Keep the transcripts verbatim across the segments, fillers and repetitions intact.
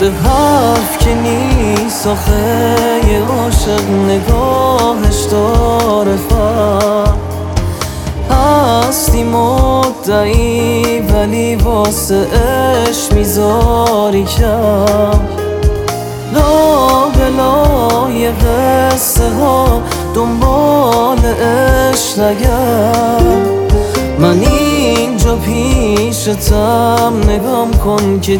حرف که نیست آخه یه عاشق نگاهش داره فرق. هستی مدعی ولی واسه عشق میذاری کم. لا بلا یه قصه ها دنبال عشق نگرد. من اینجا پیشتم نگام کن که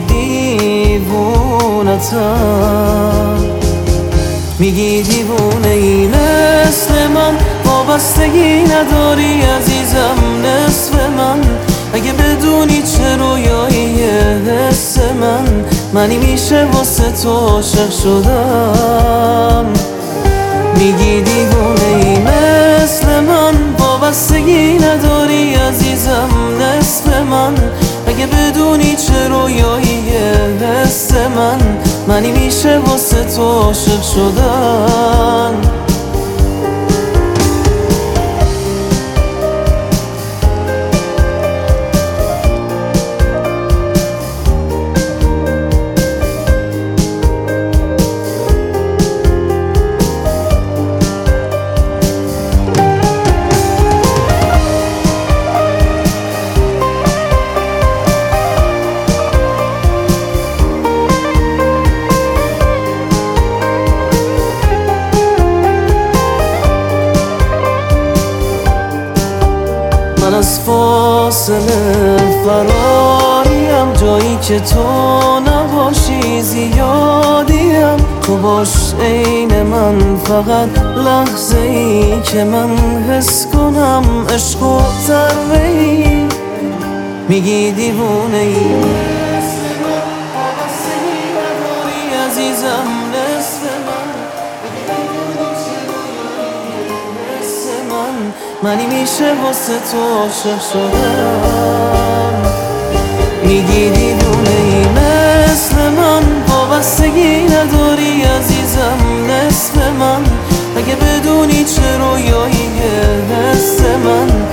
دیوونتم. میگی دیوونه ای مثل من، وابستگی نداری عزیزم نصف من. اگه بدونی چه رویاییه حس من، منی میشه واسه تو عاشق شدم. میگی دیوونه ای مثل من، وابستگی نداری عزیزم نصف من. اگه بدونی چه رویاییه حس من، منی میشه واسه تو عاشق شدم. من از فاصله فراریم، جایی که تو نباشی زیادیم. تو باش عین من، فقط لحظه ای که من حس کنم عشق و ضربه ای. میگی دیوونه ای عزیزم نصف من. منی میشه واسه تو عاشق شدم. میگی دیوونه ای مثل من، وابستگی نداری عزیزم نصف من. اگه بدونی چه رویاییه حس من،